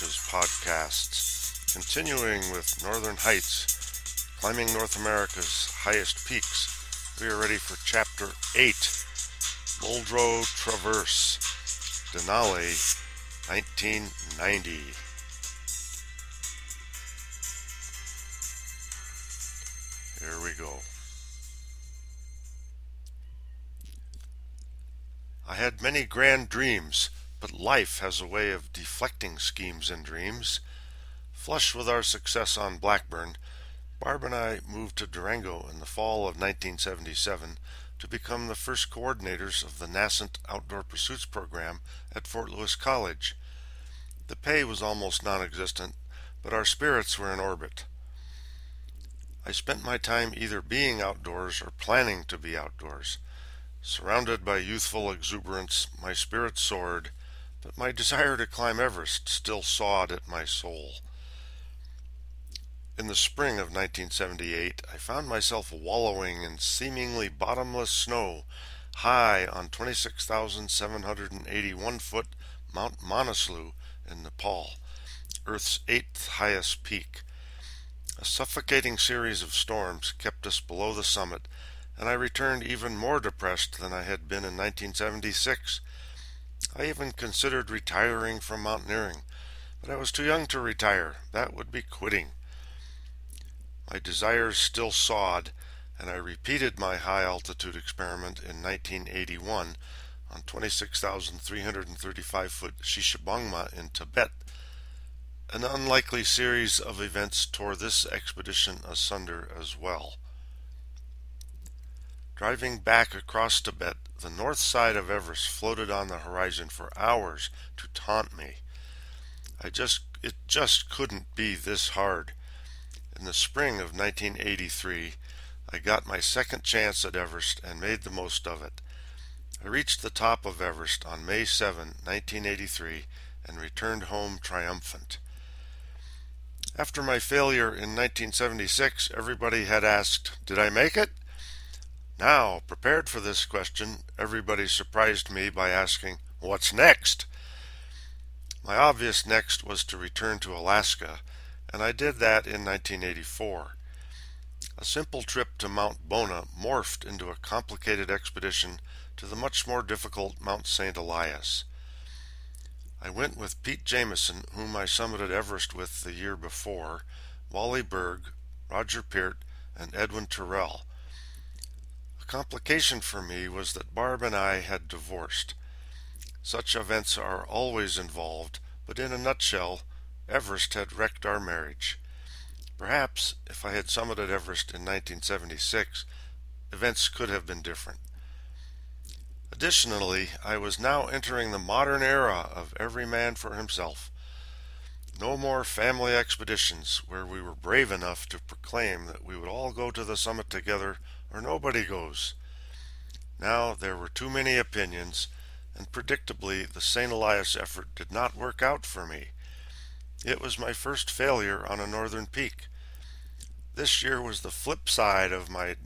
Branches podcasts, continuing with Northern Heights, climbing North America's highest peaks. We are ready for Chapter 8, Muldrow Traverse, Denali, 1990. Here we go. I had many grand dreams, but life has a way of deflecting schemes and dreams. Flush with our success on Blackburn, Barb and I moved to Durango in the fall of 1977 to become the first coordinators of the nascent Outdoor Pursuits program at Fort Lewis College. The pay was almost non-existent, but our spirits were in orbit. I spent my time either being outdoors or planning to be outdoors. Surrounded by youthful exuberance, my spirits soared, but my desire to climb Everest still sawed at my soul. In the spring of 1978, I found myself wallowing in seemingly bottomless snow, high on 26,781-foot Mount Manaslu in Nepal, Earth's 8th highest peak. A suffocating series of storms kept us below the summit, and I returned even more depressed than I had been in 1976. I even considered retiring from mountaineering, but I was too young to retire. That would be quitting. My desires still sawed, and I repeated my high-altitude experiment in 1981 on 26,335-foot Shishibangma in Tibet. An unlikely series of events tore this expedition asunder as well. Driving back across Tibet, the north side of Everest floated on the horizon for hours to taunt me. It just couldn't be this hard. In the spring of 1983, I got my second chance at Everest and made the most of it. I reached the top of Everest on May 7, 1983, and returned home triumphant. After my failure in 1976, everybody had asked, "Did I make it?" Now, prepared for this question, everybody surprised me by asking, "What's next?" My obvious next was to return to Alaska, and I did that in 1984. A simple trip to Mount Bona morphed into a complicated expedition to the much more difficult Mount St. Elias. I went with Pete Jameson, whom I summited Everest with the year before, Wally Berg, Roger Peart, and Edwin Terrell. A complication for me was that Barb and I had divorced. Such events are always involved, but in a nutshell, Everest had wrecked our marriage. Perhaps, if I had summited Everest in 1976, events could have been different. Additionally, I was now entering the modern era of every man for himself. No more family expeditions where we were brave enough to proclaim that we would all go to the summit together or nobody goes. Now there were too many opinions, and predictably the St. Elias effort did not work out for me. It was my first failure on a northern peak. This year was the flip side of my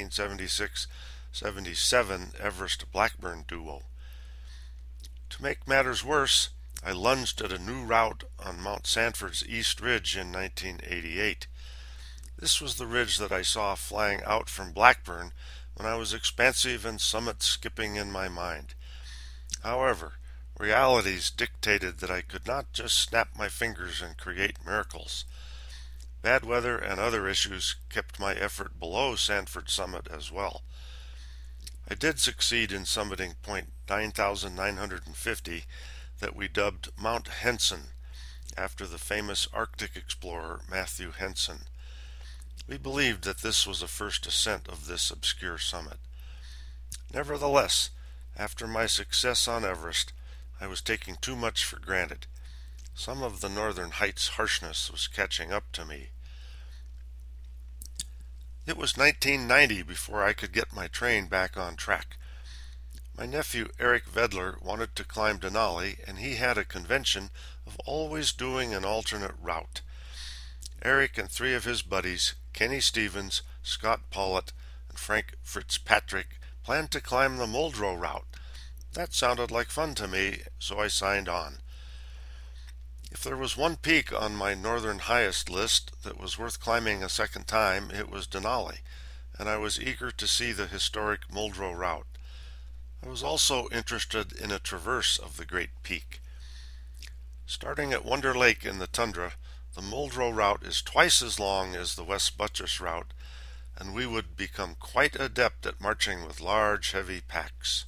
1976-77 Everest Blackburn duo. To make matters worse, I lunged at a new route on Mount Sanford's East Ridge in 1988. This was the ridge that I saw flying out from Blackburn when I was expansive and summit skipping in my mind. However, realities dictated that I could not just snap my fingers and create miracles. Bad weather and other issues kept my effort below Sanford summit as well. I did succeed in summiting point 9,950 that we dubbed Mount Henson, after the famous Arctic explorer Matthew Henson. We believed that this was the first ascent of this obscure summit. Nevertheless, after my success on Everest, I was taking too much for granted. Some of the Northern Heights harshness was catching up to me. It was 1990 before I could get my train back on track. My nephew Eric Vedler wanted to climb Denali, and he had a convention of always doing an alternate route. Eric and three of his buddies, Kenny Stevens, Scott Pollitt, and Frank Fitzpatrick, planned to climb the Muldrow route. That sounded like fun to me, so I signed on. If there was one peak on my northern highest list that was worth climbing a second time, it was Denali, and I was eager to see the historic Muldrow route. I was also interested in a traverse of the great peak. Starting at Wonder Lake in the tundra, the Muldrow route is twice as long as the West Buttress route, and we would become quite adept at marching with large, heavy packs.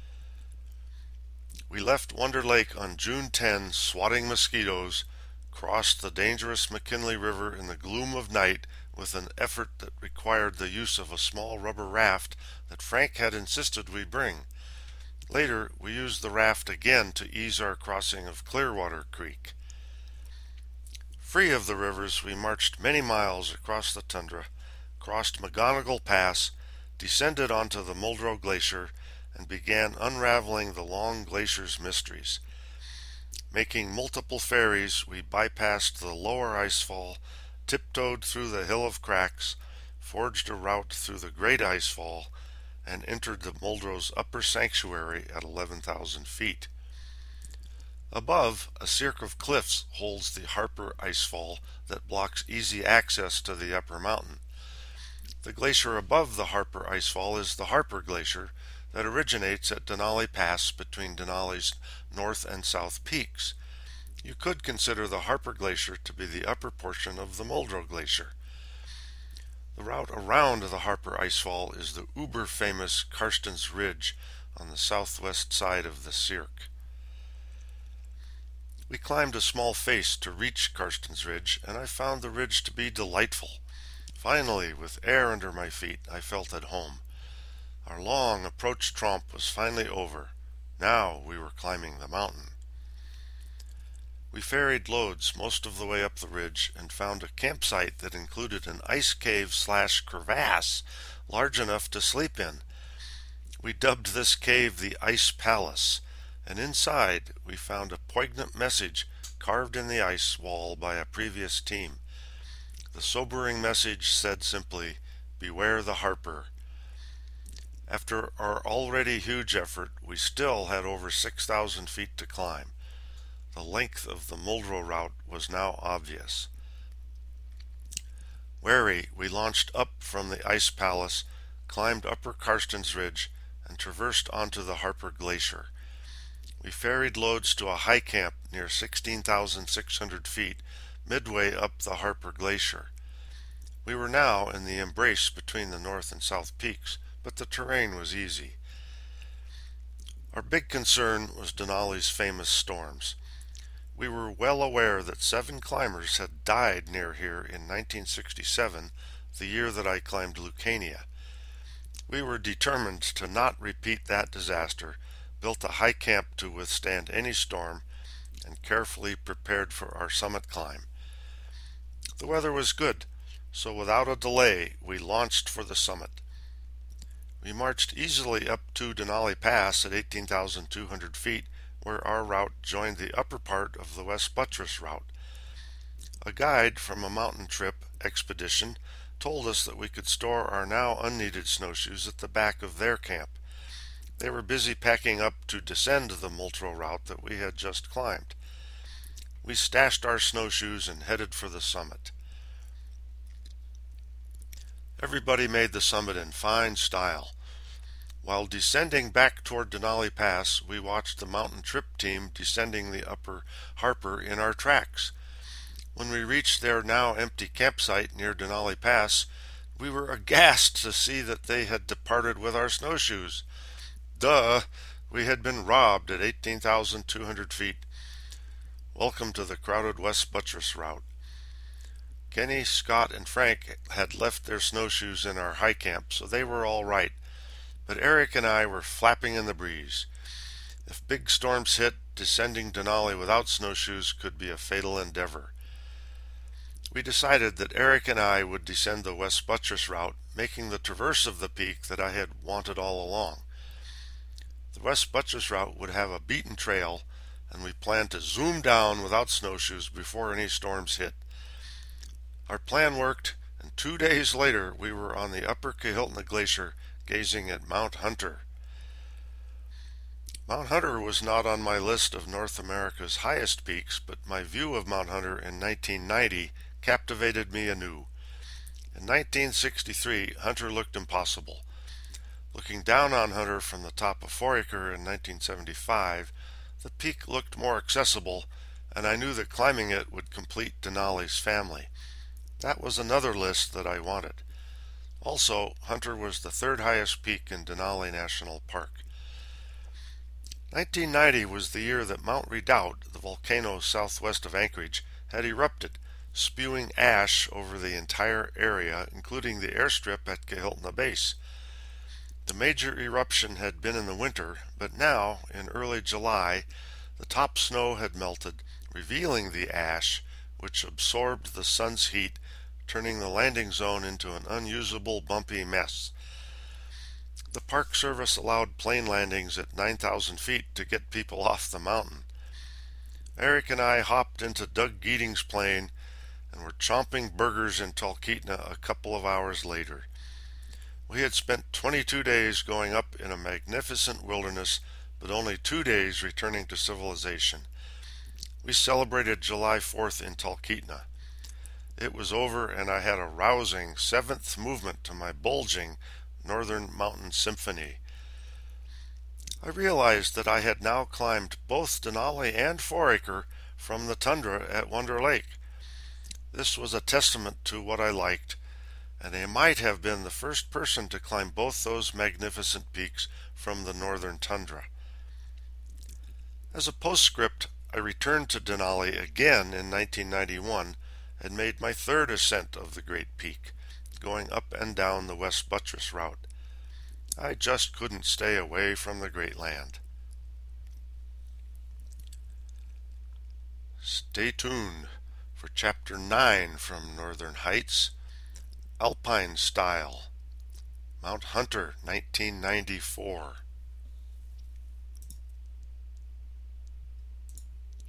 We left Wonder Lake on June 10, swatting mosquitoes, crossed the dangerous McKinley River in the gloom of night with an effort that required the use of a small rubber raft that Frank had insisted we bring. Later, we used the raft again to ease our crossing of Clearwater Creek. Free of the rivers, we marched many miles across the tundra, crossed McGonigal Pass, descended onto the Muldrow Glacier, and began unraveling the long glacier's mysteries. Making multiple ferries, we bypassed the lower icefall, tiptoed through the Hill of Cracks, forged a route through the Great Icefall, and entered the Muldrow's upper sanctuary at 11,000 feet. Above, a cirque of cliffs holds the Harper Icefall that blocks easy access to the upper mountain. The glacier above the Harper Icefall is the Harper Glacier that originates at Denali Pass between Denali's north and south peaks. You could consider the Harper Glacier to be the upper portion of the Muldrow Glacier. The route around the Harper Icefall is the uber-famous Karstens Ridge on the southwest side of the cirque. We climbed a small face to reach Karstens Ridge, and I found the ridge to be delightful. Finally, with air under my feet, I felt at home. Our long approach trompe was finally over. Now we were climbing the mountain. We ferried loads most of the way up the ridge and found a campsite that included an ice cave/crevasse large enough to sleep in. We dubbed this cave the Ice Palace, and inside we found a poignant message carved in the ice wall by a previous team. The sobering message said simply, "Beware the Harper." After our already huge effort, we still had over 6,000 feet to climb. The length of the Muldrow route was now obvious. Wary, we launched up from the Ice Palace, climbed Upper Karstens Ridge, and traversed onto the Harper Glacier. We ferried loads to a high camp near 16,600 feet, midway up the Harper Glacier. We were now in the embrace between the north and south peaks, but the terrain was easy. Our big concern was Denali's famous storms. We were well aware that 7 climbers had died near here in 1967, the year that I climbed Lucania. We were determined to not repeat that disaster, built a high camp to withstand any storm, and carefully prepared for our summit climb. The weather was good, so without a delay we launched for the summit. We marched easily up to Denali Pass at 18,200 feet, where our route joined the upper part of the West Buttress route. A guide from a mountain trip expedition told us that we could store our now unneeded snowshoes at the back of their camp. They were busy packing up to descend the Muldrow route that we had just climbed. We stashed our snowshoes and headed for the summit. Everybody made the summit in fine style. While descending back toward Denali Pass, we watched the mountain trip team descending the upper Harper in our tracks. When we reached their now empty campsite near Denali Pass, we were aghast to see that they had departed with our snowshoes. Duh! We had been robbed at 18,200 feet. Welcome to the crowded West Buttress route. Kenny, Scott, and Frank had left their snowshoes in our high camp, so they were all right. But Eric and I were flapping in the breeze. If big storms hit, descending Denali without snowshoes could be a fatal endeavor. We decided that Eric and I would descend the West Buttress route, making the traverse of the peak that I had wanted all along. The West Buttress route would have a beaten trail, and we planned to zoom down without snowshoes before any storms hit. Our plan worked, and 2 days later we were on the upper Kahiltna Glacier, gazing at Mount Hunter. Mount Hunter was not on my list of North America's highest peaks, but my view of Mount Hunter in 1990 captivated me anew. In 1963, Hunter looked impossible. Looking down on Hunter from the top of Foraker in 1975, the peak looked more accessible, and I knew that climbing it would complete Denali's family. That was another list that I wanted. Also, Hunter was the third highest peak in Denali National Park. 1990 was the year that Mount Redoubt, the volcano southwest of Anchorage, had erupted, spewing ash over the entire area, including the airstrip at Kahiltna Base. The major eruption had been in the winter, but now, in early July, the top snow had melted, revealing the ash, which absorbed the sun's heat, turning the landing zone into an unusable, bumpy mess. The Park Service allowed plane landings at 9,000 feet to get people off the mountain. Eric and I hopped into Doug Geating's plane and were chomping burgers in Talkeetna a couple of hours later. We had spent 22 days going up in a magnificent wilderness, but only 2 days returning to civilization. We celebrated July 4th in Talkeetna. It was over, and I had a rousing seventh movement to my bulging Northern Mountain Symphony. I realized that I had now climbed both Denali and Foraker from the tundra at Wonder Lake. This was a testament to what I liked, and I might have been the first person to climb both those magnificent peaks from the northern tundra. As a postscript, I returned to Denali again in 1991 and made my third ascent of the Great Peak, going up and down the West Buttress route. I just couldn't stay away from the Great Land. Stay tuned for Chapter 9 from Northern Heights, Alpine Style, Mount Hunter, 1994.